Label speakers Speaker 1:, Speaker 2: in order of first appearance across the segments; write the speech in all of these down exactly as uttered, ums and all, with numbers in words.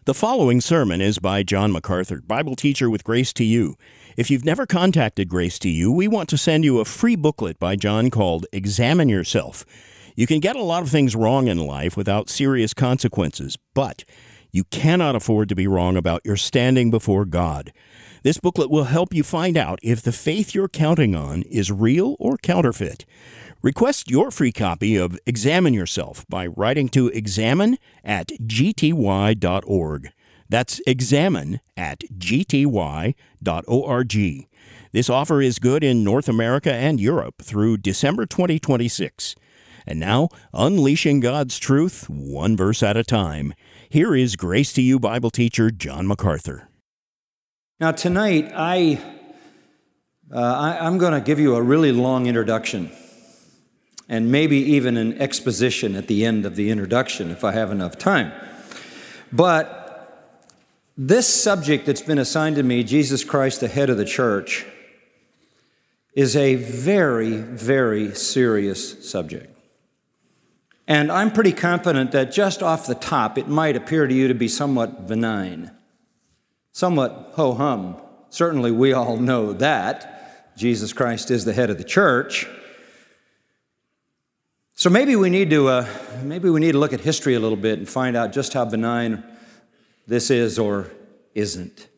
Speaker 1: The following sermon is by John MacArthur, Bible teacher with Grace to You. If you've never contacted Grace to You, we want to send you a free booklet by John called Examine Yourself. You can get a lot of things wrong in life without serious consequences, but you cannot afford to be wrong about your standing before God. This booklet will help you find out if the faith you're counting on is real or counterfeit. Request your free copy of Examine Yourself by writing to examine at g t y dot org. That's examine at g t y dot org. This offer is good in North America and Europe through December twenty twenty-six. And now, unleashing God's truth, one verse at a time. Here is Grace to You Bible teacher John MacArthur.
Speaker 2: Now tonight, I, uh, I I'm going to give you a really long introduction, and maybe even an exposition at the end of the introduction if I have enough time. But this subject that's been assigned to me, Jesus Christ, the head of the church, is a very, very serious subject. And I'm pretty confident that just off the top, it might appear to you to be somewhat benign, somewhat ho-hum. Certainly we all know that Jesus Christ is the head of the church. So maybe we need to uh, maybe we need to look at history a little bit and find out just how benign this is or isn't.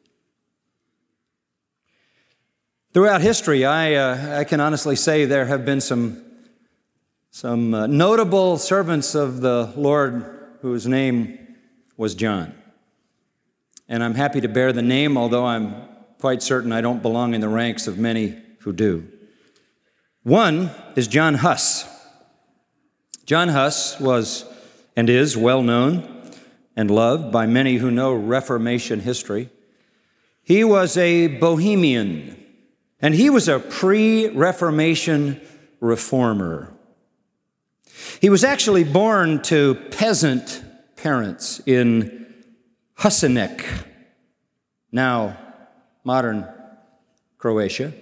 Speaker 2: Throughout history, I uh, I can honestly say there have been some some uh, notable servants of the Lord whose name was John, and I'm happy to bear the name, although I'm quite certain I don't belong in the ranks of many who do. One is John Huss. John Huss was and is well known and loved by many who know Reformation history. He was a Bohemian, and he was a pre-Reformation reformer. He was actually born to peasant parents in Husinec, now modern Croatia.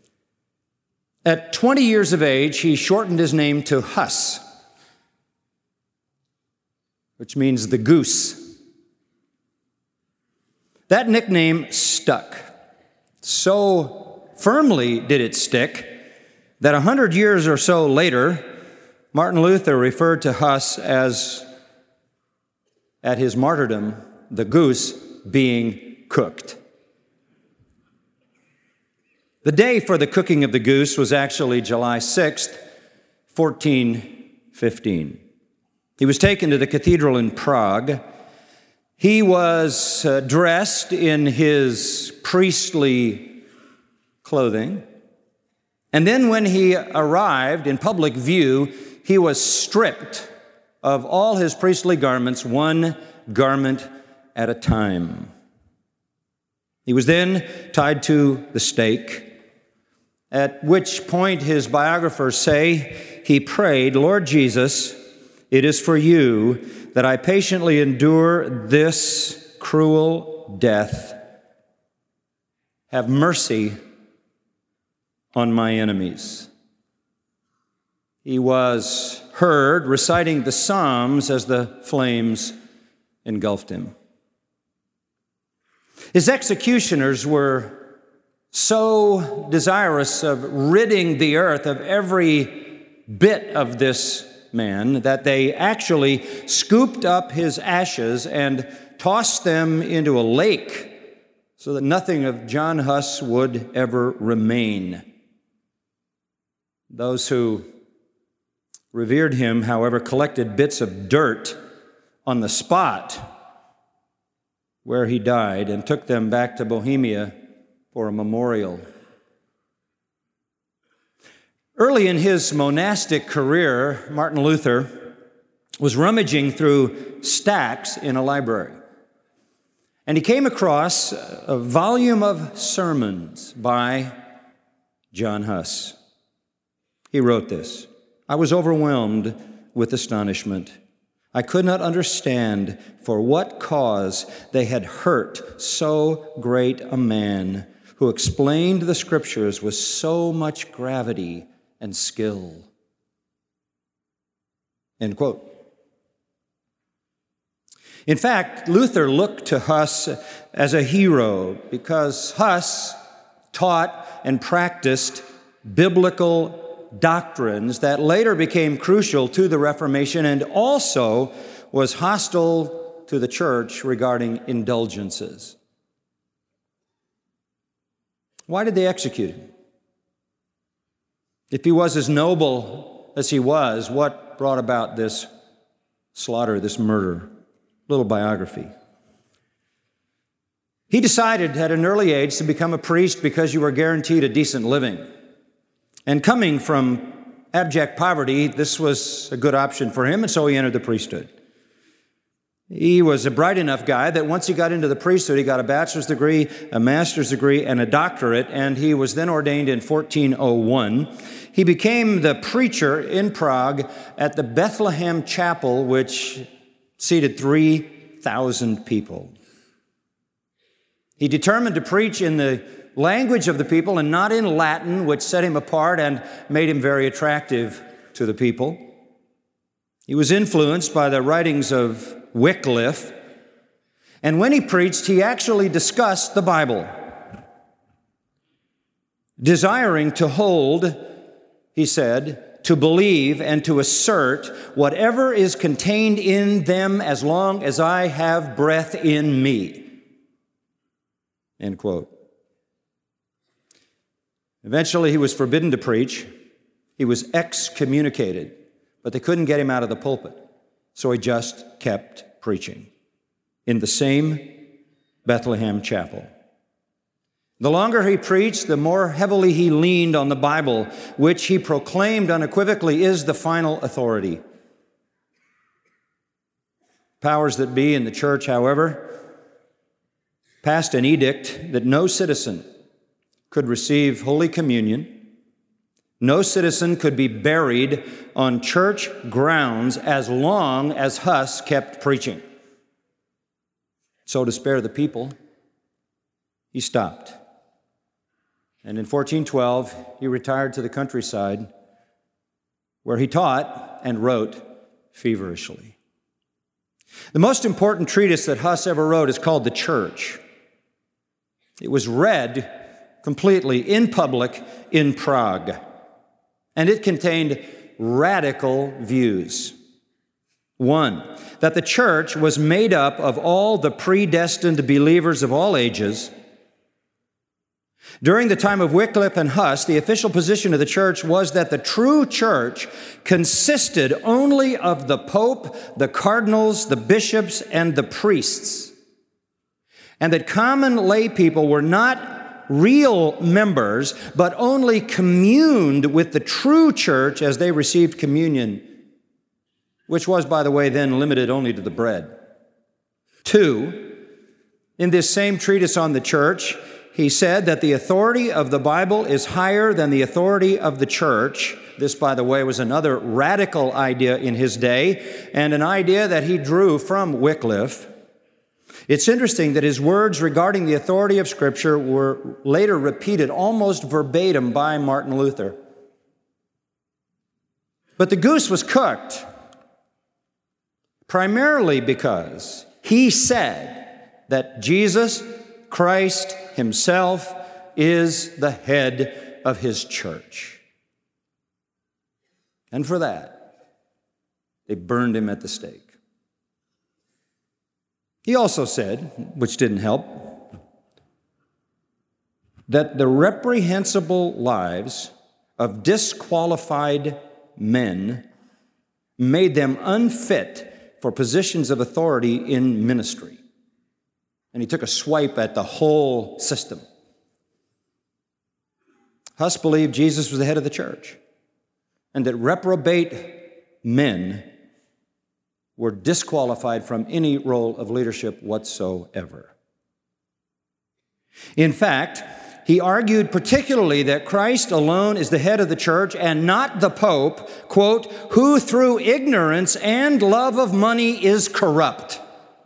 Speaker 2: At twenty years of age, he shortened his name to Huss, which means the goose. That nickname stuck. So firmly did it stick that a hundred years or so later, Martin Luther referred to Huss as, at his martyrdom, the goose being cooked. The day for the cooking of the goose was actually July sixth, fourteen fifteen. He was taken to the cathedral in Prague. He was uh, dressed in his priestly clothing. And then when he arrived in public view, he was stripped of all his priestly garments, one garment at a time. He was then tied to the stake, at which point his biographers say he prayed, "Lord Jesus, it is for you that I patiently endure this cruel death. Have mercy on my enemies." He was heard reciting the Psalms as the flames engulfed him. His executioners were so desirous of ridding the earth of every bit of this man that they actually scooped up his ashes and tossed them into a lake so that nothing of John Huss would ever remain. Those who revered him, however, collected bits of dirt on the spot where he died and took them back to Bohemia for a memorial. Early in his monastic career, Martin Luther was rummaging through stacks in a library, and he came across a volume of sermons by John Huss. He wrote this: "I was overwhelmed with astonishment. I could not understand for what cause they had hurt so great a man who explained the Scriptures with so much gravity and skill." End quote. In fact, Luther looked to Huss as a hero because Huss taught and practiced biblical doctrines that later became crucial to the Reformation and also was hostile to the church regarding indulgences. Why did they execute him? If he was as noble as he was, what brought about this slaughter, this murder? Little biography. He decided at an early age to become a priest because you were guaranteed a decent living. And coming from abject poverty, this was a good option for him, and so he entered the priesthood. He was a bright enough guy that once he got into the priesthood, he got a bachelor's degree, a master's degree, and a doctorate, and he was then ordained in fourteen oh one. He became the preacher in Prague at the Bethlehem Chapel, which seated three thousand people. He determined to preach in the language of the people and not in Latin, which set him apart and made him very attractive to the people. He was influenced by the writings of Wycliffe, and when he preached, he actually discussed the Bible, desiring to hold, he said, to believe and to assert whatever is contained in them as long as I have breath in me. End quote. Eventually, he was forbidden to preach. He was excommunicated, but they couldn't get him out of the pulpit, so he just kept preaching in the same Bethlehem Chapel. The longer he preached, the more heavily he leaned on the Bible, which he proclaimed unequivocally is the final authority. Powers that be in the church, however, passed an edict that no citizen could receive Holy Communion. No citizen could be buried on church grounds as long as Huss kept preaching. So to spare the people, he stopped. And in fourteen twelve, he retired to the countryside where he taught and wrote feverishly. The most important treatise that Huss ever wrote is called The Church. It was read completely in public in Prague, and it contained radical views. One, that the church was made up of all the predestined believers of all ages. During the time of Wycliffe and Huss, the official position of the church was that the true church consisted only of the pope, the cardinals, the bishops, and the priests, and that common lay people were not real members, but only communed with the true church as they received communion, which was, by the way, then limited only to the bread. Two, in this same treatise on the church, he said that the authority of the Bible is higher than the authority of the church. This, by the way, was another radical idea in his day, and an idea that he drew from Wycliffe. It's interesting that his words regarding the authority of Scripture were later repeated almost verbatim by Martin Luther. But the goose was cooked, primarily because he said that Jesus Christ himself is the head of his church. And for that, they burned him at the stake. He also said, which didn't help, that the reprehensible lives of disqualified men made them unfit for positions of authority in ministry. And he took a swipe at the whole system. Huss believed Jesus was the head of the church, and that reprobate men were disqualified from any role of leadership whatsoever. In fact, he argued particularly that Christ alone is the head of the church and not the Pope, quote, who through ignorance and love of money is corrupt.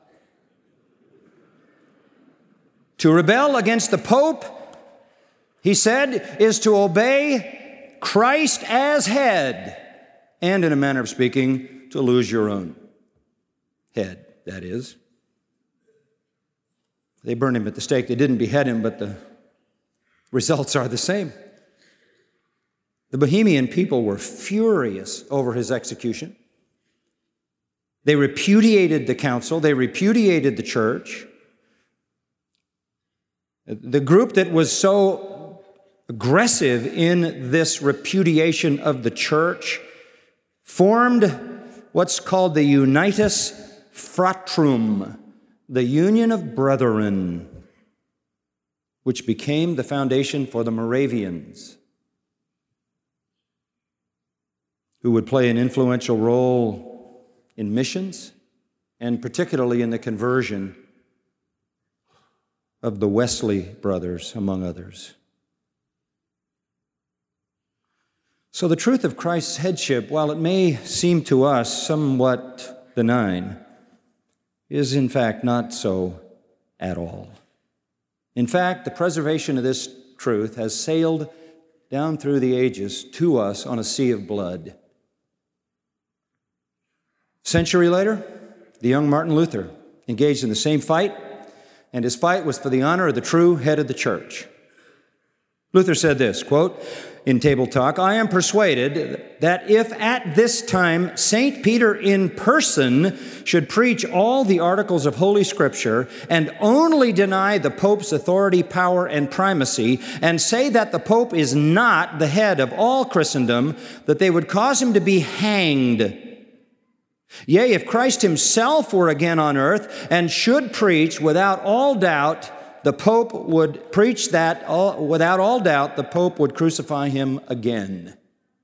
Speaker 2: To rebel against the Pope, he said, is to obey Christ as head, and in a manner of speaking, to lose your own head, that is. They burned him at the stake. They didn't behead him, but the results are the same. The Bohemian people were furious over his execution. They repudiated the council. They repudiated the church. The group that was so aggressive in this repudiation of the church formed what's called the Unitas Fratrum, the Union of Brethren, which became the foundation for the Moravians, who would play an influential role in missions and particularly in the conversion of the Wesley brothers, among others. So the truth of Christ's headship, while it may seem to us somewhat benign, is in fact not so at all. In fact, the preservation of this truth has sailed down through the ages to us on a sea of blood. A century later, the young Martin Luther engaged in the same fight, and his fight was for the honor of the true head of the church. Luther said this, quote, in Table Talk, "I am persuaded that if at this time Saint Peter in person should preach all the articles of Holy Scripture and only deny the Pope's authority, power, and primacy, and say that the Pope is not the head of all Christendom, that they would cause him to be hanged. Yea, if Christ himself were again on earth and should preach without all doubt, the Pope would preach that, all, without all doubt, the Pope would crucify him again."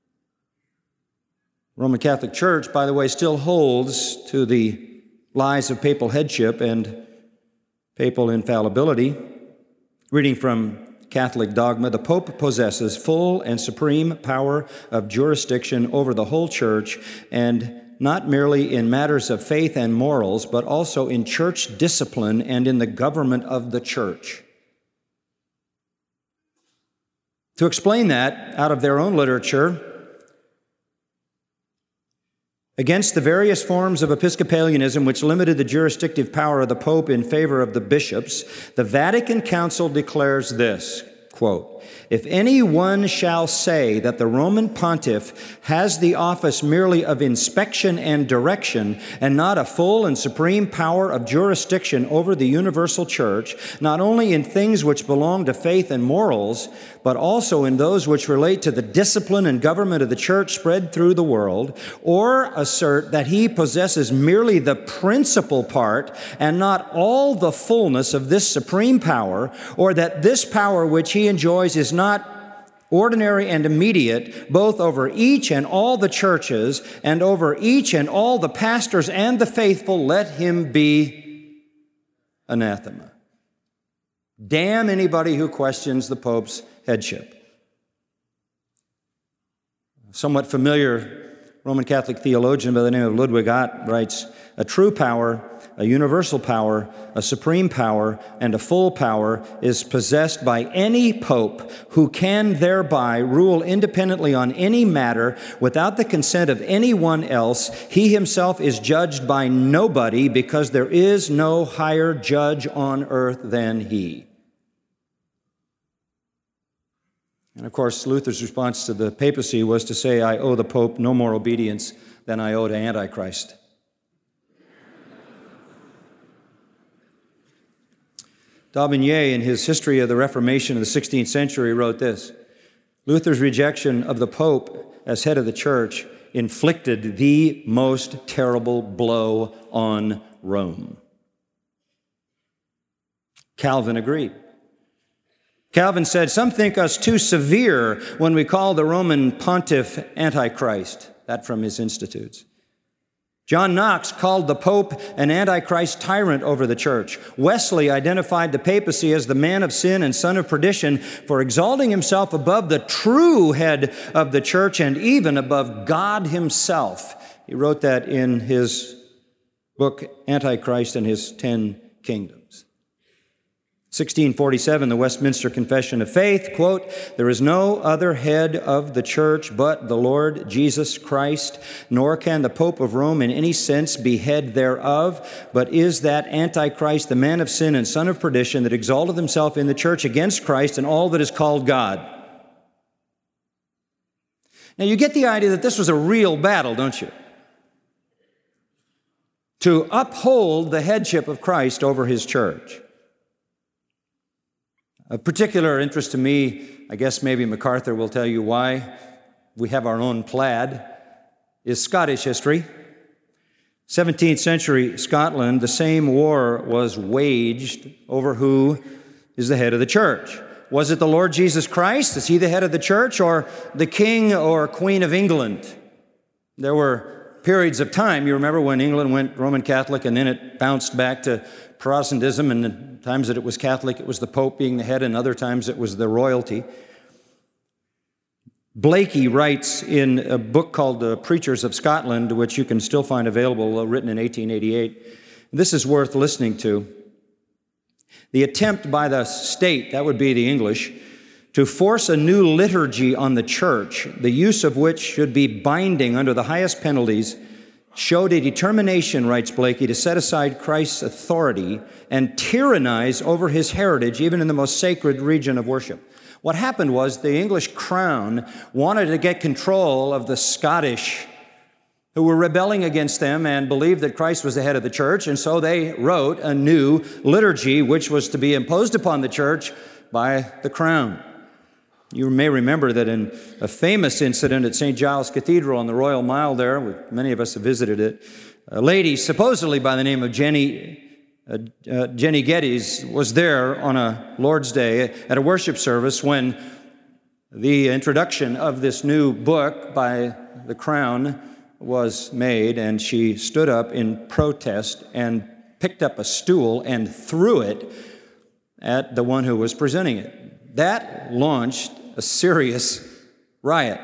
Speaker 2: Roman Catholic Church, by the way, still holds to the lies of papal headship and papal infallibility. Reading from Catholic dogma, the Pope possesses full and supreme power of jurisdiction over the whole church, and not merely in matters of faith and morals, but also in church discipline and in the government of the church. To explain that, out of their own literature, against the various forms of Episcopalianism which limited the jurisdictive power of the Pope in favor of the bishops, the Vatican Council declares this, quote, "If anyone shall say that the Roman pontiff has the office merely of inspection and direction and not a full and supreme power of jurisdiction over the universal church, not only in things which belong to faith and morals, but also in those which relate to the discipline and government of the church spread through the world, or assert that he possesses merely the principal part and not all the fullness of this supreme power, or that this power which he enjoys is not ordinary and immediate, both over each and all the churches and over each and all the pastors and the faithful, let him be anathema." Damn anybody who questions the Pope's headship. A somewhat familiar Roman Catholic theologian by the name of Ludwig Ott writes, "A true power, a universal power, a supreme power, and a full power is possessed by any pope who can thereby rule independently on any matter without the consent of anyone else. He himself is judged by nobody because there is no higher judge on earth than he." And of course, Luther's response to the papacy was to say, "I owe the Pope no more obedience than I owe to Antichrist." D'Aubigné, in his History of the Reformation of the sixteenth century, wrote this, "Luther's rejection of the Pope as head of the church inflicted the most terrible blow on Rome." Calvin agreed. Calvin said, "Some think us too severe when we call the Roman pontiff Antichrist." That from his Institutes. John Knox called the Pope an Antichrist tyrant over the church. Wesley identified the papacy as the man of sin and son of perdition for exalting himself above the true head of the church and even above God himself. He wrote that in his book, Antichrist and His Ten Kingdoms. sixteen forty-seven, the Westminster Confession of Faith, quote, "There is no other head of the church but the Lord Jesus Christ, nor can the Pope of Rome in any sense be head thereof, but is that Antichrist, the man of sin and son of perdition, that exalteth himself in the church against Christ and all that is called God." Now you get the idea that this was a real battle, don't you? To uphold the headship of Christ over his church. Of particular interest to me, I guess maybe MacArthur will tell you why we have our own plaid, is Scottish history. seventeenth century Scotland, the same war was waged over who is the head of the church. Was it the Lord Jesus Christ? Is he the head of the church, or the King or Queen of England? There were periods of time, you remember, when England went Roman Catholic and then it bounced back to Protestantism, and the times that it was Catholic, it was the Pope being the head, and other times it was the royalty. Blakey writes in a book called The Preachers of Scotland, which you can still find available, written in eighteen eighty-eight. This is worth listening to. The attempt by the state, that would be the English, to force a new liturgy on the church, the use of which should be binding under the highest penalties, showed a determination, writes Blakey, to set aside Christ's authority and tyrannize over his heritage, even in the most sacred region of worship. What happened was the English crown wanted to get control of the Scottish, who were rebelling against them and believed that Christ was the head of the church, and so they wrote a new liturgy which was to be imposed upon the church by the crown. You may remember that in a famous incident at Saint Giles Cathedral on the Royal Mile there, many of us have visited it, a lady supposedly by the name of Jenny, uh, uh, Jenny Geddes was there on a Lord's Day at a worship service when the introduction of this new book by the crown was made, and she stood up in protest and picked up a stool and threw it at the one who was presenting it. That launched a serious riot.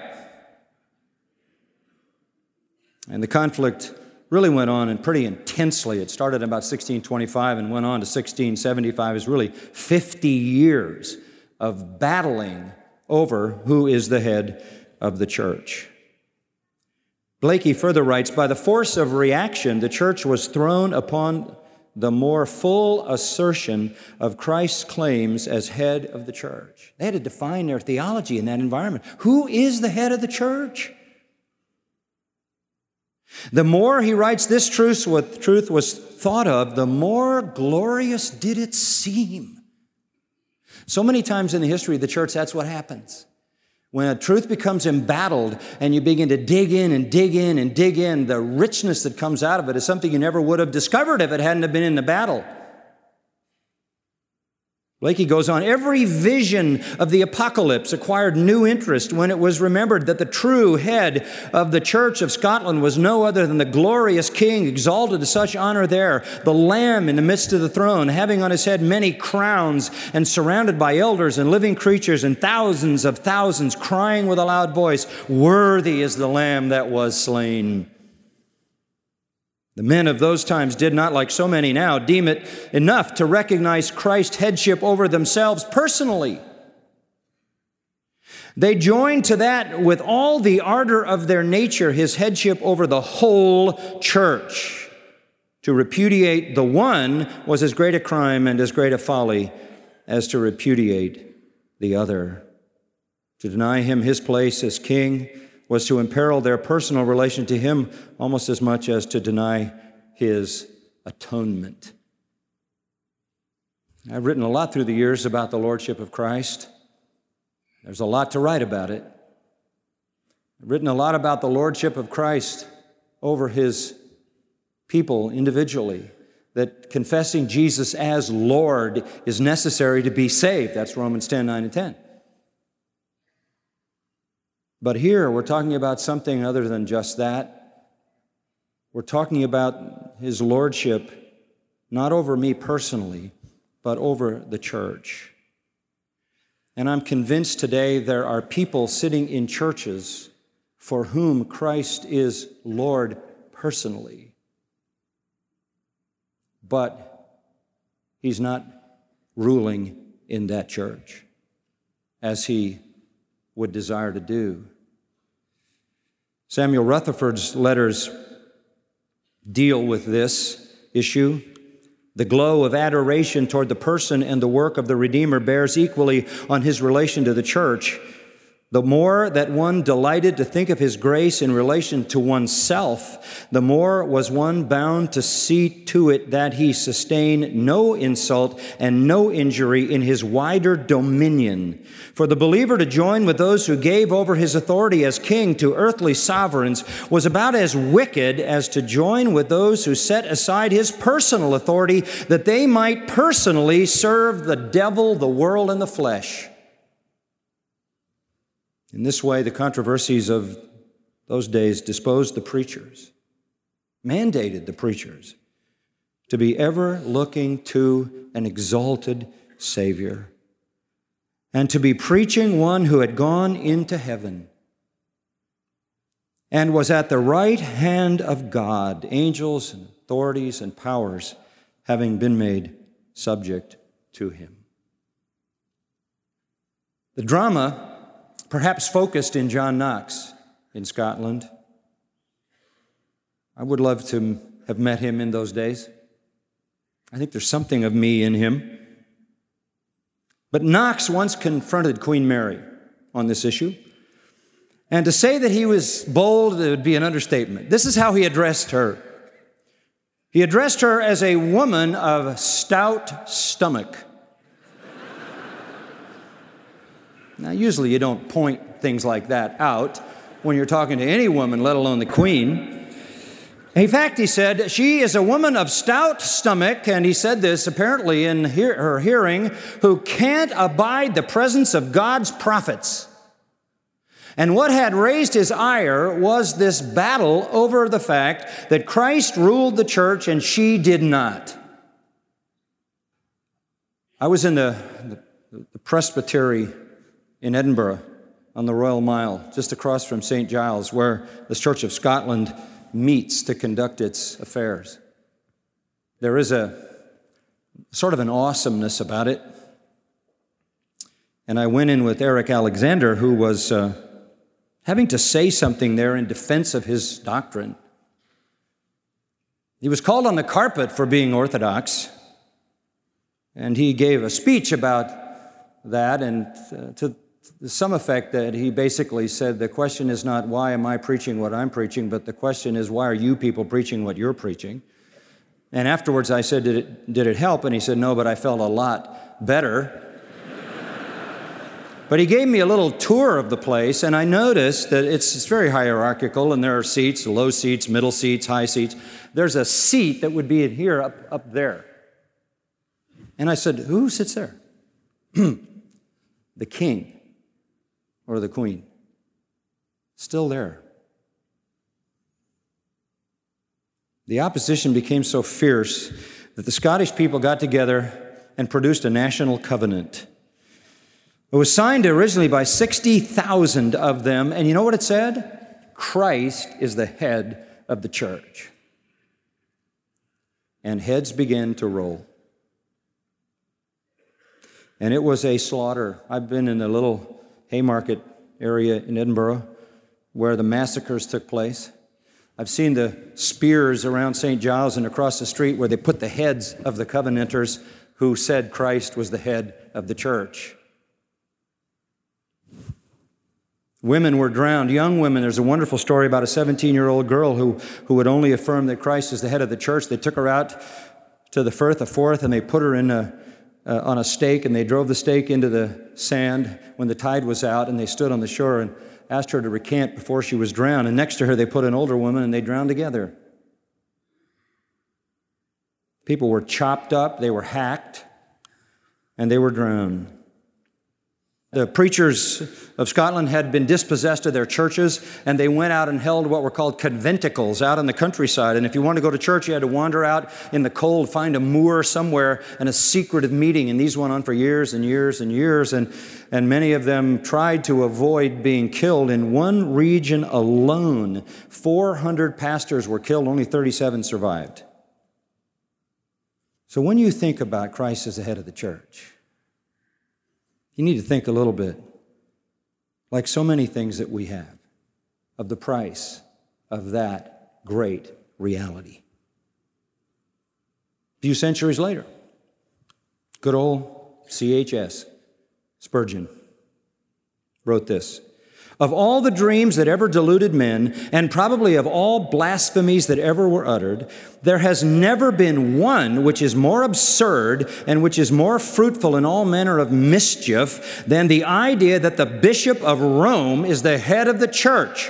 Speaker 2: And the conflict really went on and pretty intensely. It started in about sixteen twenty-five and went on to sixteen seventy-five. It was really fifty years of battling over who is the head of the church. Blakey further writes, by the force of reaction, the church was thrown upon the more full assertion of Christ's claims as head of the church. They had to define their theology in that environment. Who is the head of the church? The more, he writes, this truth was thought of, the more glorious did it seem. So many times in the history of the church, that's what happens. When a truth becomes embattled and you begin to dig in and dig in and dig in, the richness that comes out of it is something you never would have discovered if it hadn't have been in the battle. Blakey goes on, every vision of the apocalypse acquired new interest when it was remembered that the true head of the Church of Scotland was no other than the glorious King, exalted to such honor there, the Lamb in the midst of the throne, having on his head many crowns and surrounded by elders and living creatures and thousands of thousands, crying with a loud voice, worthy is the Lamb that was slain. The men of those times did not, like so many now, deem it enough to recognize Christ's headship over themselves personally. They joined to that with all the ardor of their nature, his headship over the whole church. To repudiate the one was as great a crime and as great a folly as to repudiate the other. To deny him his place as king was to imperil their personal relation to him almost as much as to deny his atonement. I've written a lot through the years about the Lordship of Christ. There's a lot to write about it. I've written a lot about the Lordship of Christ over his people individually, that confessing Jesus as Lord is necessary to be saved. That's Romans ten, nine, and ten. But here we're talking about something other than just that. We're talking about his lordship, not over me personally, but over the church. And I'm convinced today there are people sitting in churches for whom Christ is Lord personally, but he's not ruling in that church, as he would desire to do. Samuel Rutherford's letters deal with this issue. The glow of adoration toward the person and the work of the Redeemer bears equally on his relation to the church. The more that one delighted to think of his grace in relation to oneself, the more was one bound to see to it that he sustain no insult and no injury in his wider dominion. For the believer to join with those who gave over his authority as king to earthly sovereigns was about as wicked as to join with those who set aside his personal authority that they might personally serve the devil, the world, and the flesh. In this way, the controversies of those days disposed the preachers, mandated the preachers to be ever looking to an exalted Savior and to be preaching one who had gone into heaven and was at the right hand of God, angels and authorities and powers having been made subject to him. The drama perhaps focused in John Knox in Scotland. I would love to have met him in those days. I think there's something of me in him. But Knox once confronted Queen Mary on this issue. And to say that he was bold, it would be an understatement. This is how he addressed her. He addressed her as a woman of stout stomach. Now, usually you don't point things like that out when you're talking to any woman, let alone the Queen. In fact, he said, she is a woman of stout stomach, and he said this apparently in hear- her hearing, who can't abide the presence of God's prophets. And what had raised his ire was this battle over the fact that Christ ruled the church and she did not. I was in the, the, the presbytery in Edinburgh on the Royal Mile, just across from Saint Giles, where the Church of Scotland meets to conduct its affairs. There is a sort of an awesomeness about it. And I went in with Eric Alexander, who was uh, having to say something there in defense of his doctrine. He was called on the carpet for being orthodox, and he gave a speech about that, and uh, to some effect that he basically said, the question is not why am I preaching what I'm preaching, but the question is why are you people preaching what you're preaching? And afterwards I said, did it, did it help? And he said, no, but I felt a lot better. But he gave me a little tour of the place, and I noticed that it's, it's very hierarchical, and there are seats, low seats, middle seats, high seats. There's a seat that would be in here, up, up there. And I said, who sits there? The king. Or the Queen, still there. The opposition became so fierce that the Scottish people got together and produced a national covenant. It was signed originally by sixty thousand of them, and you know what it said? Christ is the head of the church. And heads began to roll. And it was a slaughter. I've been in a little Haymarket area in Edinburgh where the massacres took place. I've seen the spears around Saint Giles and across the street where they put the heads of the Covenanters who said Christ was the head of the church. Women were drowned, young women. There's a wonderful story about a seventeen-year-old girl who, who would only affirm that Christ is the head of the church. They took her out to the Firth of Forth and they put her in a Uh, on a stake, and they drove the stake into the sand when the tide was out, and they stood on the shore and asked her to recant before she was drowned. And next to her, they put an older woman, and they drowned together. People were chopped up, they were hacked, and they were drowned. The preachers of Scotland had been dispossessed of their churches, and they went out and held what were called conventicles out in the countryside. And if you wanted to go to church, you had to wander out in the cold, find a moor somewhere, and a secretive meeting. And these went on for years and years and years, and, and many of them tried to avoid being killed. In one region alone, four hundred pastors were killed, only thirty-seven survived. So when you think about Christ as the head of the church, you need to think a little bit, like so many things that we have, of the price of that great reality. A few centuries later, good old C H S Spurgeon wrote this: "Of all the dreams that ever deluded men, and probably of all blasphemies that ever were uttered, there has never been one which is more absurd and which is more fruitful in all manner of mischief than the idea that the Bishop of Rome is the head of the church.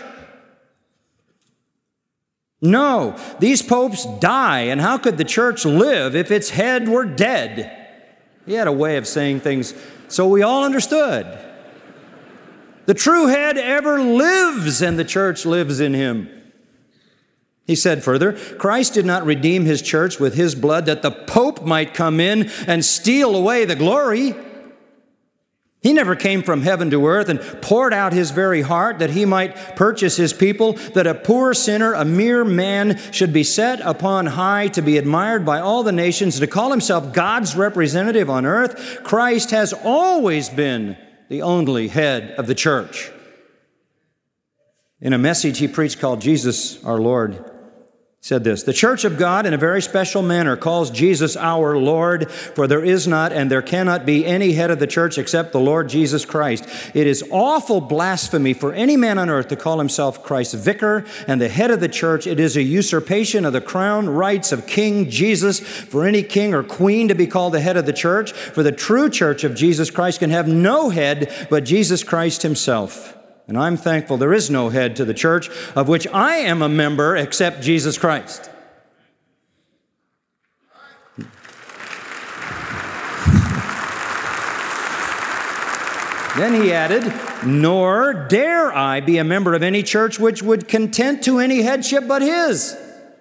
Speaker 2: No, these popes die, and how could the church live if its head were dead?" He had a way of saying things so we all understood. The true head ever lives, and the church lives in him. He said further, Christ did not redeem his church with his blood that the Pope might come in and steal away the glory. He never came from heaven to earth and poured out his very heart that he might purchase his people, that a poor sinner, a mere man, should be set upon high to be admired by all the nations, to call himself God's representative on earth. Christ has always been the only head of the church. In a message he preached called Jesus Our Lord, he said this: "The church of God in a very special manner calls Jesus our Lord, for there is not and there cannot be any head of the church except the Lord Jesus Christ. It is awful blasphemy for any man on earth to call himself Christ's vicar and the head of the church. It is a usurpation of the crown rights of King Jesus for any king or queen to be called the head of the church. For the true church of Jesus Christ can have no head but Jesus Christ himself. And I'm thankful there is no head to the church of which I am a member except Jesus Christ." Then he added, "Nor dare I be a member of any church which would contend to any headship but his."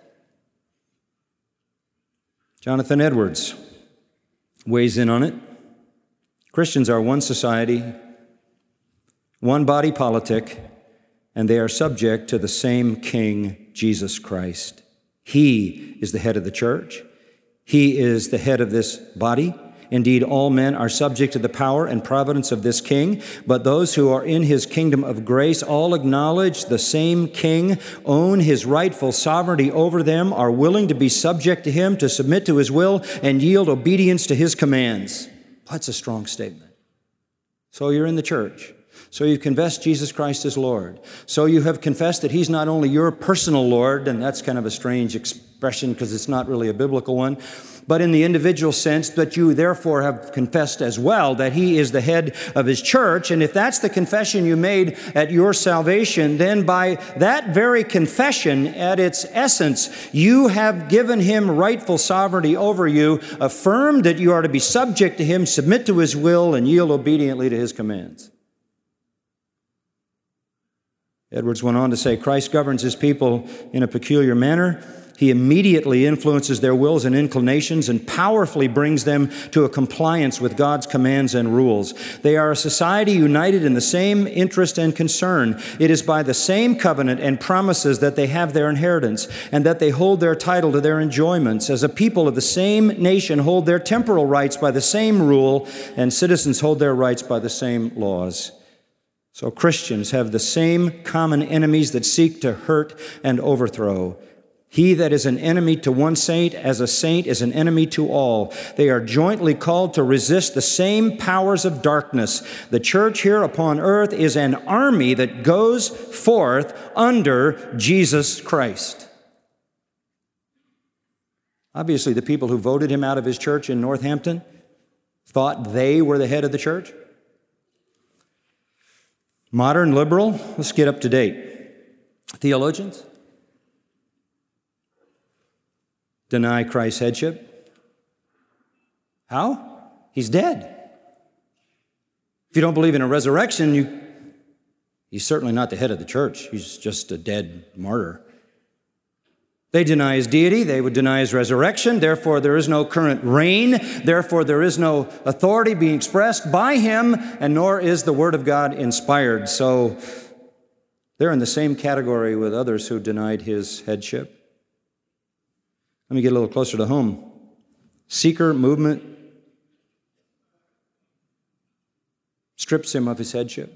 Speaker 2: Jonathan Edwards weighs in on it. Christians are one society, one body politic, and they are subject to the same King, Jesus Christ. He is the head of the church. He is the head of this body. Indeed, all men are subject to the power and providence of this King, but those who are in his kingdom of grace all acknowledge the same King, own his rightful sovereignty over them, are willing to be subject to him, to submit to his will, and yield obedience to his commands. That's a strong statement. So you're in the church. So you've confessed Jesus Christ as Lord. So you have confessed that he's not only your personal Lord, and that's kind of a strange expression because it's not really a biblical one, but in the individual sense that you therefore have confessed as well that he is the head of his church. And if that's the confession you made at your salvation, then by that very confession at its essence, you have given him rightful sovereignty over you, affirmed that you are to be subject to him, submit to his will, and yield obediently to his commands. Edwards went on to say, Christ governs his people in a peculiar manner. He immediately influences their wills and inclinations and powerfully brings them to a compliance with God's commands and rules. They are a society united in the same interest and concern. It is by the same covenant and promises that they have their inheritance and that they hold their title to their enjoyments. As a people of the same nation hold their temporal rights by the same rule, and citizens hold their rights by the same laws. So Christians have the same common enemies that seek to hurt and overthrow. He that is an enemy to one saint as a saint is an enemy to all. They are jointly called to resist the same powers of darkness. The church here upon earth is an army that goes forth under Jesus Christ. Obviously, the people who voted him out of his church in Northampton thought they were the head of the church. Modern liberal, let's get up to date. Theologians deny Christ's headship. How? He's dead. If you don't believe in a resurrection, you, he's certainly not the head of the church. He's just a dead martyr. They deny his deity. They would deny his resurrection. Therefore, there is no current reign. Therefore, there is no authority being expressed by him, and nor is the Word of God inspired. So they're in the same category with others who denied his headship. Let me get a little closer to home. seeker movement strips him of his headship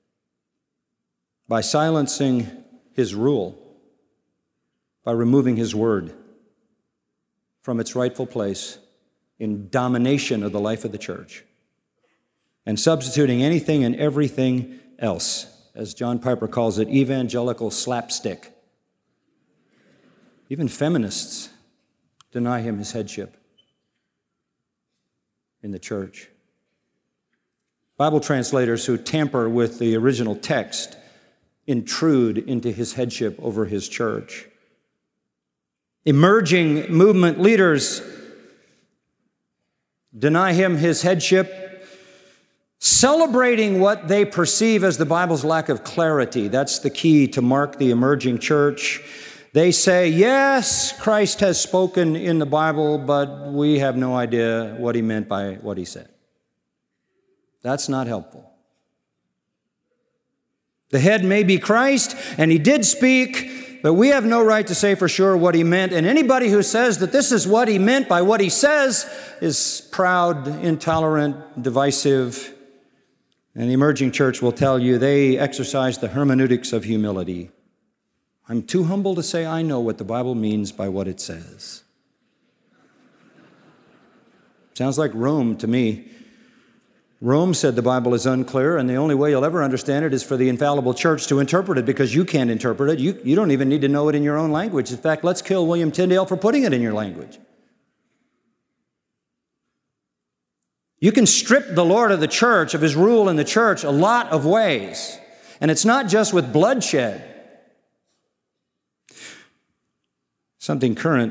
Speaker 2: by silencing his rule, by removing his word from its rightful place in domination of the life of the church, and substituting anything and everything else, as John Piper calls it, evangelical slapstick. Even feminists deny him his headship in the church. Bible translators who tamper with the original text intrude into his headship over his church. Emerging movement leaders deny him his headship, celebrating what they perceive as the Bible's lack of clarity. That's the key to mark the emerging church. They say, yes, Christ has spoken in the Bible, but we have no idea what he meant by what he said. That's not helpful. The head may be Christ, and he did speak, but we have no right to say for sure what he meant. And anybody who says that this is what he meant by what he says is proud, intolerant, divisive. And the emerging church will tell you they exercise the hermeneutics of humility. I'm too humble to say I know what the Bible means by what it says. Sounds like Rome to me. Rome said the Bible is unclear, and the only way you'll ever understand it is for the infallible church to interpret it, because you can't interpret it. You, you don't even need to know it in your own language. In fact, let's kill William Tyndale for putting it in your language. You can strip the Lord of the church of his rule in the church a lot of ways, and it's not just with bloodshed. Something current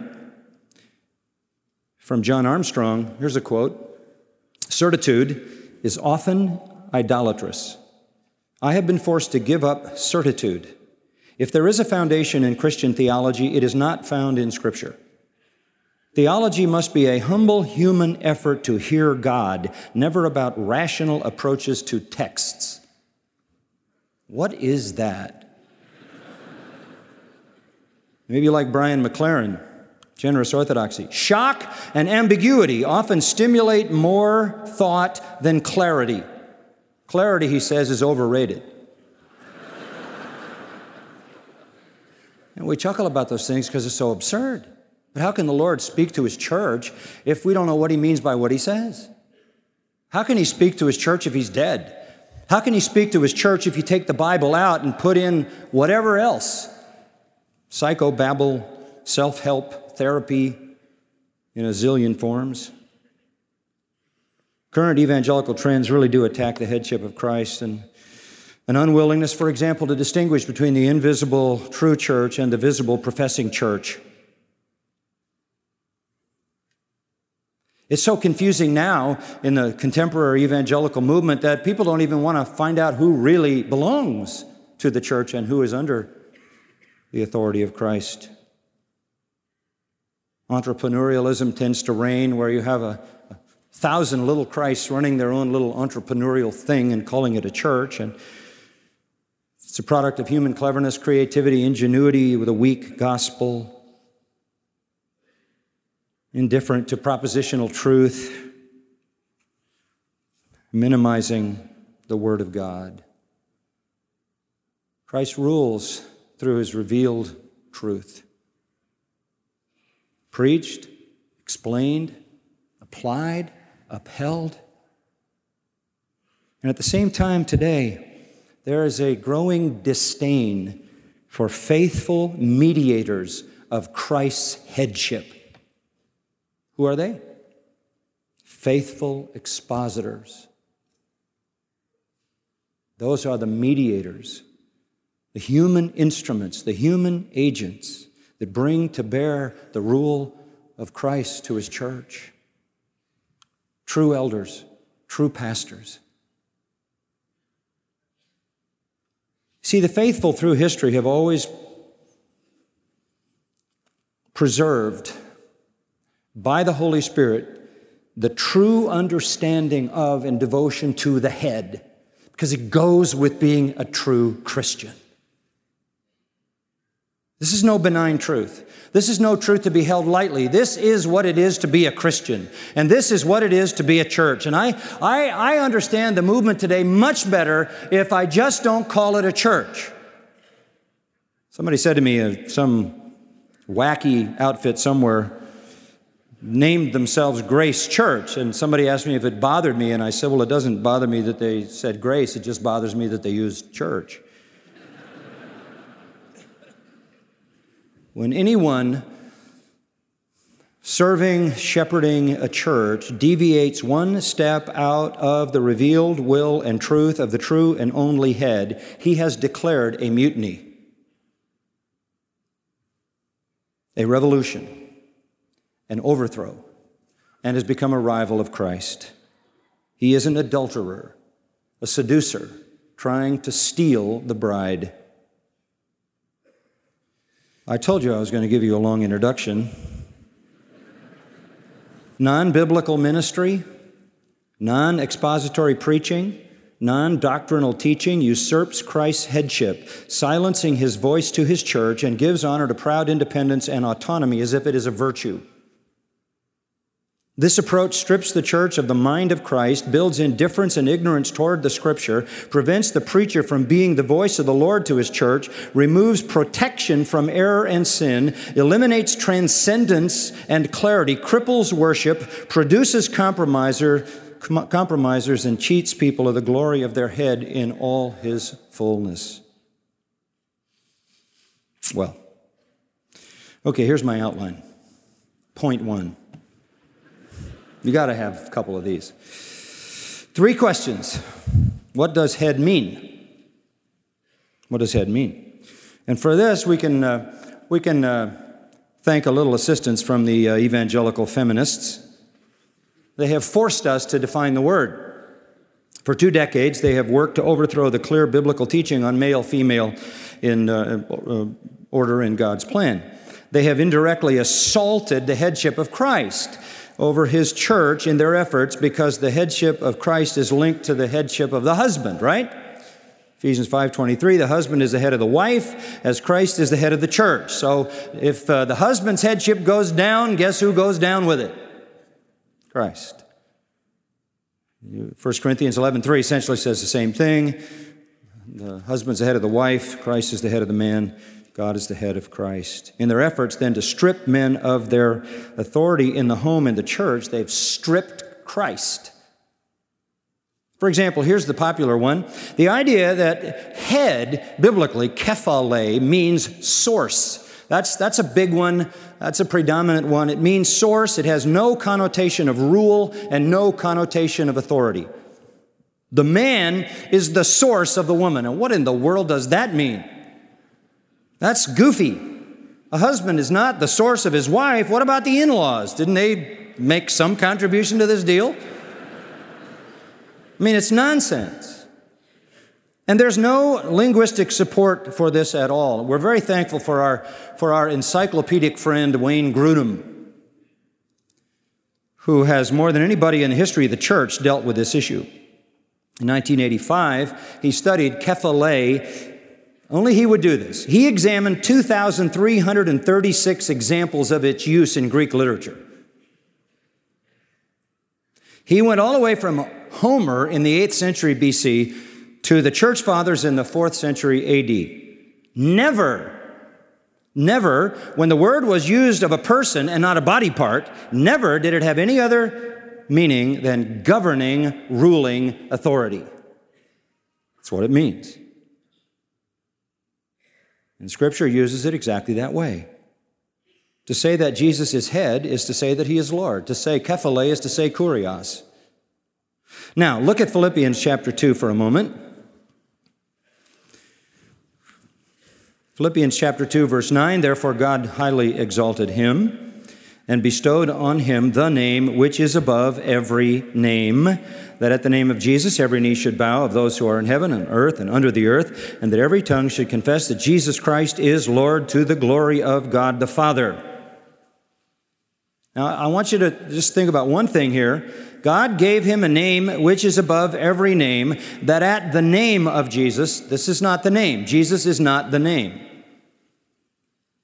Speaker 2: from John Armstrong. Here's a quote. Certitude is often idolatrous. I have been forced to give up certitude. If there is a foundation in Christian theology, it is not found in Scripture. Theology must be a humble human effort to hear God, never about rational approaches to texts. What is that? Maybe like Brian McLaren, Generous Orthodoxy. Shock and ambiguity often stimulate more thought than clarity. Clarity, he says, is overrated. And we chuckle about those things because it's so absurd. But how can the Lord speak to his church if we don't know what he means by what he says? How can he speak to his church if he's dead? How can he speak to his church if you take the Bible out and put in whatever else? Psychobabble, self-help, therapy in a zillion forms. Current evangelical trends really do attack the headship of Christ, and an unwillingness, for example, to distinguish between the invisible true church and the visible professing church. It's so confusing now in the contemporary evangelical movement that people don't even want to find out who really belongs to the church and who is under the authority of Christ. Entrepreneurialism tends to reign, where you have a, a thousand little Christs running their own little entrepreneurial thing and calling it a church. And it's a product of human cleverness, creativity, ingenuity with a weak gospel, indifferent to propositional truth, minimizing the Word of God. Christ rules through his revealed truth. Preached, explained, applied, upheld. And at the same time today, there is a growing disdain for faithful mediators of Christ's headship. Who are they? Faithful expositors. Those are the mediators, the human instruments, the human agents that bring to bear the rule of Christ to his church. True elders, true pastors. See, the faithful through history have always preserved by the Holy Spirit the true understanding of and devotion to the head, because it goes with being a true Christian. This is no benign truth. This is no truth to be held lightly. This is what it is to be a Christian. And this is what it is to be a church. And I, I, I understand the movement today much better if I just don't call it a church. Somebody said to me, uh, some wacky outfit somewhere named themselves Grace Church. And somebody asked me if it bothered me. And I said, well, it doesn't bother me that they said grace. It just bothers me that they used church. When anyone serving, shepherding a church deviates one step out of the revealed will and truth of the true and only head, he has declared a mutiny, a revolution, an overthrow, and has become a rival of Christ. He is an adulterer, a seducer, trying to steal the bride. I told you I was going to give you a long introduction. Non-biblical ministry, non-expository preaching, non-doctrinal teaching usurps Christ's headship, silencing his voice to his church, and gives honor to proud independence and autonomy as if it is a virtue. This approach strips the church of the mind of Christ, builds indifference and ignorance toward the Scripture, prevents the preacher from being the voice of the Lord to his church, removes protection from error and sin, eliminates transcendence and clarity, cripples worship, produces compromiser, compromisers, and cheats people of the glory of their head in all his fullness. Well, okay, here's my outline. Point one. You got to have a couple of these. Three questions. What does head mean? What does head mean? And for this, we can uh, we can uh, thank a little assistance from the uh, evangelical feminists. They have forced us to define the word. For two decades, they have worked to overthrow the clear biblical teaching on male-female in uh, uh, order in God's plan. They have indirectly assaulted the headship of Christ over his church in their efforts, because the headship of Christ is linked to the headship of the husband, right? Ephesians five twenty-three, the husband is the head of the wife, as Christ is the head of the church. So if uh, the husband's headship goes down, guess who goes down with it? Christ. First Corinthians eleven three essentially says the same thing. The husband's the head of the wife, Christ is the head of the man, God is the head of Christ. In their efforts then to strip men of their authority in the home and the church, they've stripped Christ. For example, here's the popular one. The idea that head, biblically, kephale, means source. That's, that's a big one. That's a predominant one. It means source. It has no connotation of rule and no connotation of authority. The man is the source of the woman. And what in the world does that mean? That's goofy. A husband is not the source of his wife. What about the in-laws? Didn't they make some contribution to this deal? I mean, it's nonsense. And there's no linguistic support for this at all. We're very thankful for our, for our encyclopedic friend, Wayne Grudem, who has more than anybody in the history of the church dealt with this issue. In nineteen eighty-five, he studied kephale. Only he would do this. He examined two thousand three hundred thirty-six examples of its use in Greek literature. He went all the way from Homer in the eighth century B C to the church fathers in the fourth century A D. Never, never, when the word was used of a person and not a body part, never did it have any other meaning than governing, ruling authority. That's what it means. And Scripture uses it exactly that way. To say that Jesus is head is to say that he is Lord. To say kephale is to say kurios. Now, look at Philippians chapter two for a moment. Philippians chapter two, verse nine, therefore God highly exalted him and bestowed on him the name which is above every name, that at the name of Jesus every knee should bow, of those who are in heaven and earth and under the earth, and that every tongue should confess that Jesus Christ is Lord, to the glory of God the Father. Now, I want you to just think about one thing here. God gave him a name which is above every name, that at the name of Jesus, this is not the name. Jesus is not the name.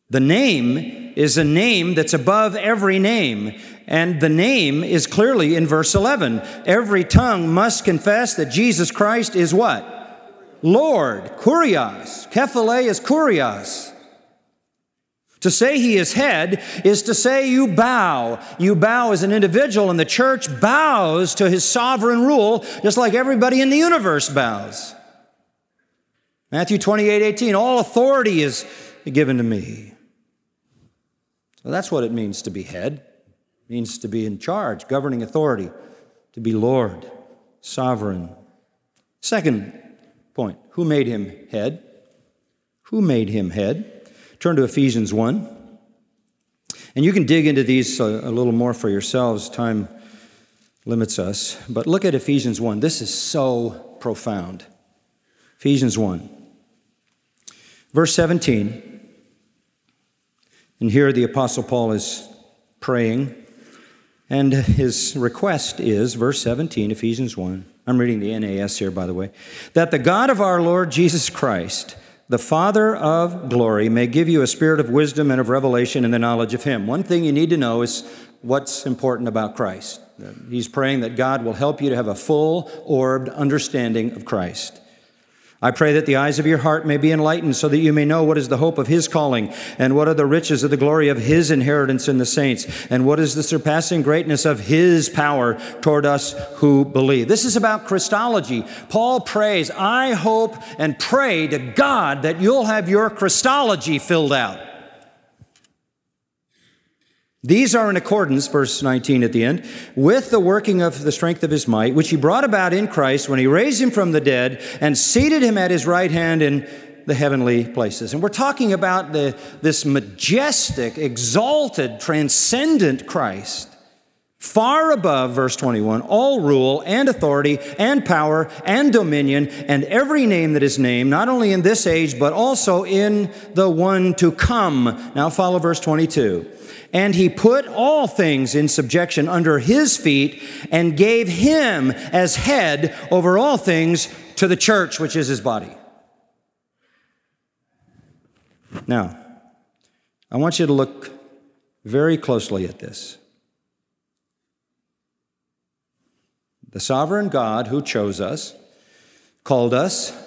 Speaker 2: The name is a name that's above every name. And the name is clearly in verse eleven. Every tongue must confess that Jesus Christ is what? Lord. Kurios. Kephale is kurios. To say he is head is to say you bow. You bow as an individual, and the church bows to his sovereign rule, just like everybody in the universe bows. Matthew twenty-eight eighteen, all authority is given to me. So that's what it means to be head. It means to be in charge, governing authority, to be Lord, sovereign. Second point, who made him head? Who made him head? Turn to Ephesians one. And you can dig into these a, a little more for yourselves. Time limits us. But look at Ephesians one. This is so profound. Ephesians one. Verse seventeen. And here the Apostle Paul is praying. And his request is, verse seventeen, Ephesians one. I'm reading the N A S here, by the way. That the God of our Lord Jesus Christ, the Father of glory, may give you a spirit of wisdom and of revelation in the knowledge of him. One thing you need to know is what's important about Christ. He's praying that God will help you to have a full-orbed understanding of Christ. I pray that the eyes of your heart may be enlightened so that you may know what is the hope of his calling and what are the riches of the glory of his inheritance in the saints and what is the surpassing greatness of his power toward us who believe. This is about Christology. Paul prays, I hope and pray to God that you'll have your Christology filled out. These are in accordance, verse nineteen at the end, with the working of the strength of his might, which he brought about in Christ when he raised him from the dead and seated him at his right hand in the heavenly places. And we're talking about the, this majestic, exalted, transcendent Christ, far above, verse twenty-one, all rule and authority and power and dominion and every name that is named, not only in this age, but also in the one to come. Now follow verse twenty-two. And he put all things in subjection under his feet and gave him as head over all things to the church, which is his body. Now, I want you to look very closely at this. The sovereign God who chose us, called us,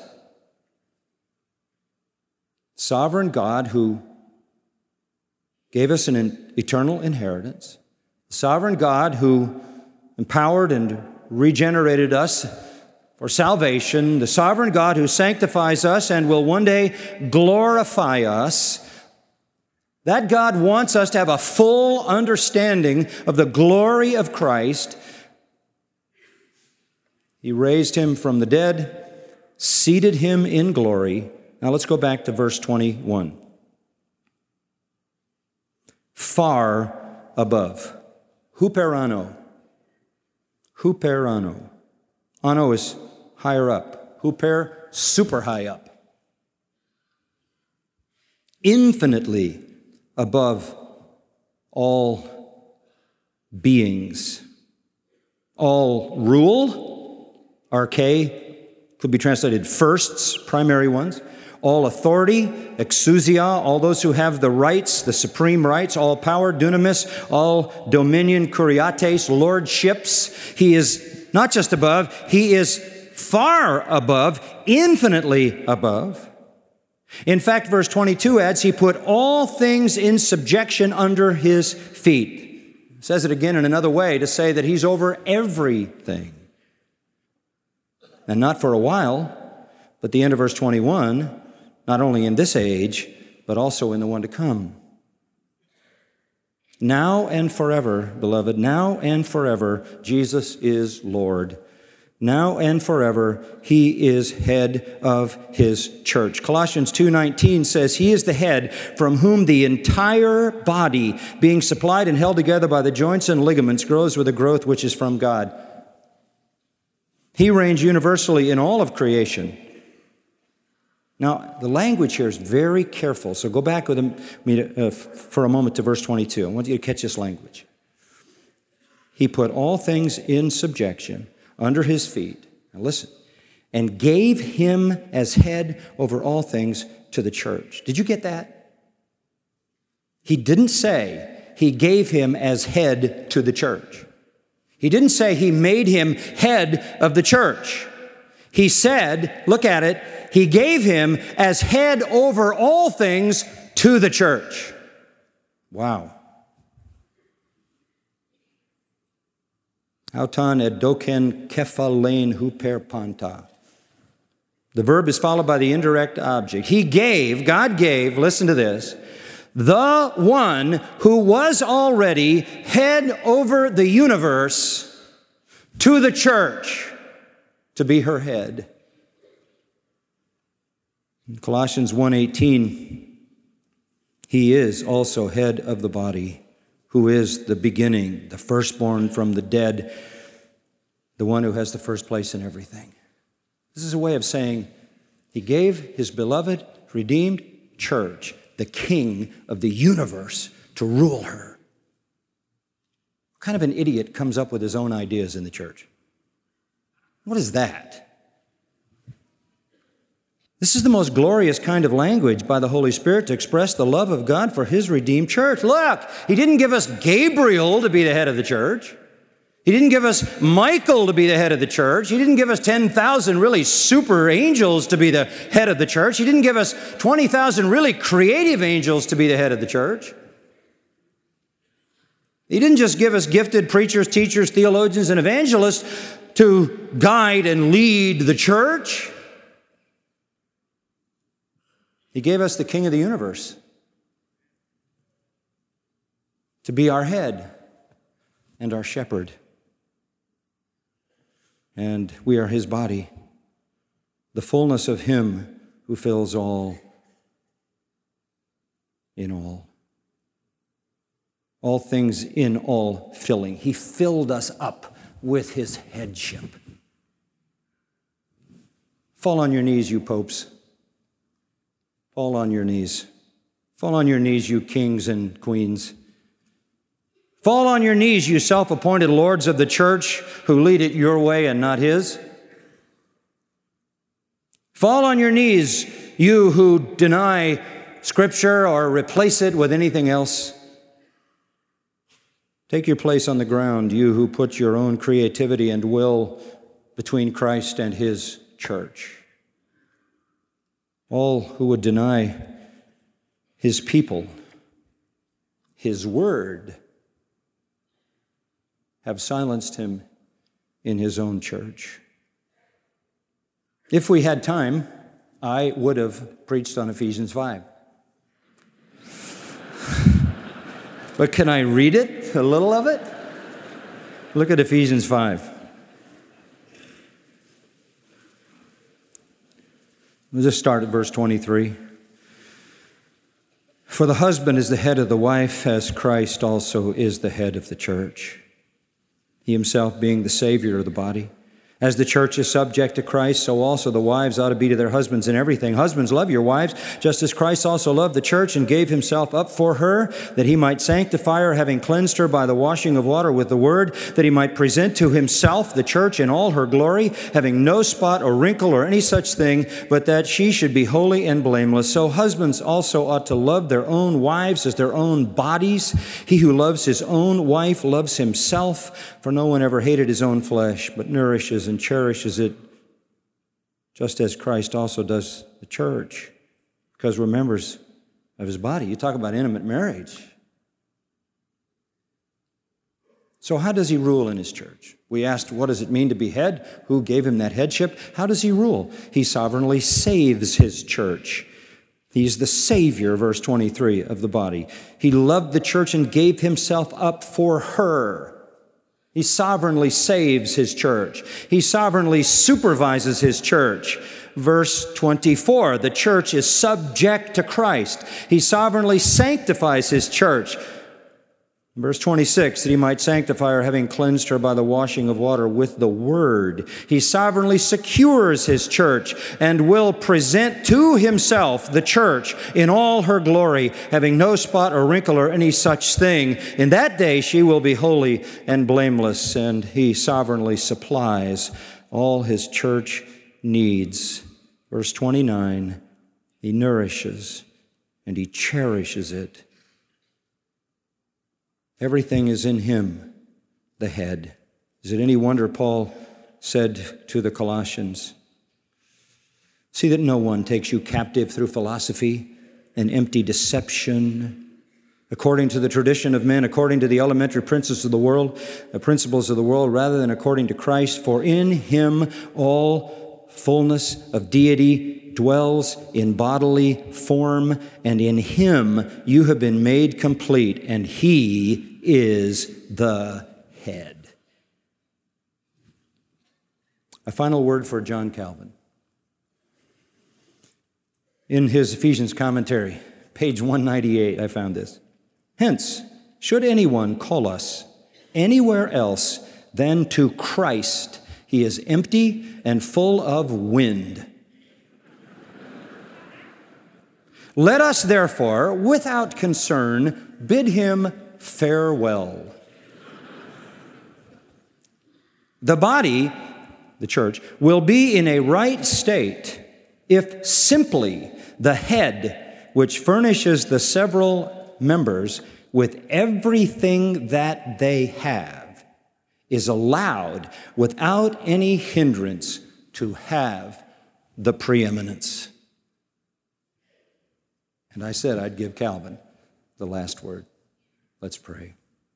Speaker 2: sovereign God who gave us an eternal inheritance, the sovereign God who empowered and regenerated us for salvation, the sovereign God who sanctifies us and will one day glorify us. That God wants us to have a full understanding of the glory of Christ. He raised him from the dead, seated him in glory. Now let's go back to verse twenty-one. Far above. Huperano. Huperano. Ano is higher up. Huper, super high up. Infinitely above all beings. All rule, arche, could be translated firsts, primary ones. All authority, exousia, all those who have the rights, the supreme rights, all power, dunamis, all dominion, kuriates, lordships. He is not just above, he is far above, infinitely above. In fact, verse twenty-two adds, he put all things in subjection under his feet. It says it again in another way to say that he's over everything. And not for a while, but the end of verse twenty-one, not only in this age, but also in the one to come. Now and forever, beloved, now and forever, Jesus is Lord. Now and forever, he is head of his church. Colossians two nineteen says, he is the head from whom the entire body, being supplied and held together by the joints and ligaments, grows with a growth which is from God. He reigns universally in all of creation. Now, the language here is very careful, so go back with me to, uh, for a moment to verse twenty-two. I want you to catch this language. He put all things in subjection under his feet, now listen, and gave him as head over all things to the church. Did you get that? He didn't say he gave him as head to the church. He didn't say he made him head of the church. He said, look at it, he gave him as head over all things to the church. Wow. Auton edoken kephalein huper panta. The verb is followed by the indirect object. He gave, God gave, listen to this, the one who was already head over the universe to the church to be her head. In Colossians one eighteen, he is also head of the body, who is the beginning, the firstborn from the dead, the one who has the first place in everything. This is a way of saying he gave his beloved, redeemed church, the king of the universe, to rule her. What kind of an idiot comes up with his own ideas in the church? What is that? This is the most glorious kind of language by the Holy Spirit to express the love of God for his redeemed church. Look, he didn't give us Gabriel to be the head of the church. He didn't give us Michael to be the head of the church. He didn't give us ten thousand really super angels to be the head of the church. He didn't give us twenty thousand really creative angels to be the head of the church. He didn't just give us gifted preachers, teachers, theologians, and evangelists to guide and lead the church. He gave us the King of the universe to be our head and our shepherd. And we are his body, the fullness of him who fills all in all. All things in all filling. He filled us up with his headship. Fall on your knees, you popes. Fall on your knees. Fall on your knees, you kings and queens. Fall on your knees, you self-appointed lords of the church who lead it your way and not his. Fall on your knees, you who deny Scripture or replace it with anything else. Take your place on the ground, you who put your own creativity and will between Christ and his church. All who would deny his people, his word, have silenced him in his own church. If we had time, I would have preached on Ephesians five. But can I read it, a little of it? Look at Ephesians five. We'll just start at verse twenty-three. For the husband is the head of the wife, as Christ also is the head of the church, he himself being the Savior of the body. As the church is subject to Christ, so also the wives ought to be to their husbands in everything. Husbands, love your wives, just as Christ also loved the church and gave himself up for her, that he might sanctify her, having cleansed her by the washing of water with the word, that he might present to himself the church in all her glory, having no spot or wrinkle or any such thing, but that she should be holy and blameless. So husbands also ought to love their own wives as their own bodies. He who loves his own wife loves himself, for no one ever hated his own flesh, but nourishes and cherishes it, just as Christ also does the church, because we're members of his body. You talk about intimate marriage. So how does he rule in his church? We asked, what does it mean to be head? Who gave him that headship? How does he rule? He sovereignly saves his church. He's the Savior, verse twenty-three, of the body. He loved the church and gave himself up for her. He sovereignly saves his church. He sovereignly supervises his church. Verse twenty-four, the church is subject to Christ. He sovereignly sanctifies his church. Verse twenty-six, that he might sanctify her, having cleansed her by the washing of water with the word. He sovereignly secures his church and will present to himself the church in all her glory, having no spot or wrinkle or any such thing. In that day she will be holy and blameless, and he sovereignly supplies all his church needs. Verse twenty-nine, he nourishes and he cherishes it Everything is in him, the head. Is it any wonder Paul said to the Colossians, see that no one takes you captive through philosophy and empty deception, according to the tradition of men, according to the elementary principles of the world, the principles of the world, rather than according to Christ. For in him all fullness of deity dwells in bodily form, and in him you have been made complete, and he is the head. A final word for John Calvin. In his Ephesians commentary, page one ninety-eight, I found this. Hence, should anyone call us anywhere else than to Christ, he is empty and full of wind. Let us, therefore, without concern, bid him farewell. The body, the church, will be in a right state if simply the head, which furnishes the several members with everything that they have, is allowed without any hindrance to have the preeminence. And I said I'd give Calvin the last word. Let's pray.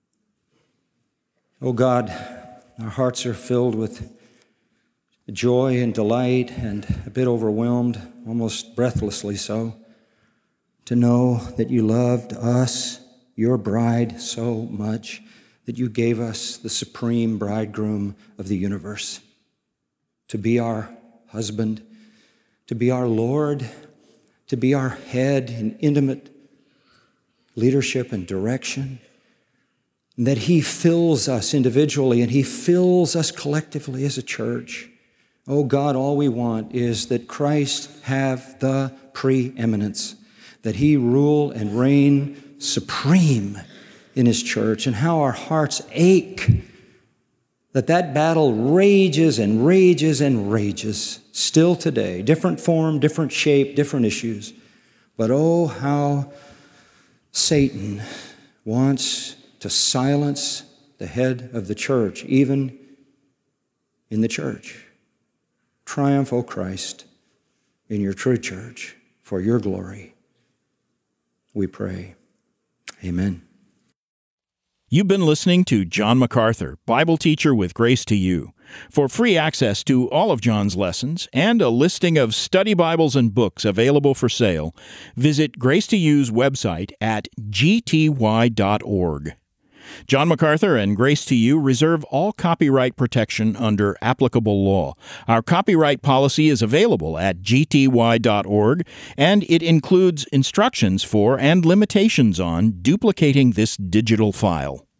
Speaker 2: Oh God, our hearts are filled with joy and delight and a bit overwhelmed, almost breathlessly so, to know that you loved us, your bride, so much that you gave us the supreme bridegroom of the universe to be our husband, to be our Lord, to be our head in intimate leadership and direction, and that he fills us individually and he fills us collectively as a church. Oh God, all we want is that Christ have the preeminence, that he rule and reign supreme in his church, and how our hearts ache that that battle rages and rages and rages still today. Different form, different shape, different issues. But oh, how Satan wants to silence the head of the church, even in the church. Triumph, O Christ, in your true church for your glory. We pray. Amen.
Speaker 1: You've been listening to John MacArthur, Bible teacher with Grace to You. For free access to all of John's lessons and a listing of study Bibles and books available for sale, visit Grace to You's website at g t y dot org. John MacArthur and Grace to You reserve all copyright protection under applicable law. Our copyright policy is available at g t y dot org, and it includes instructions for and limitations on duplicating this digital file.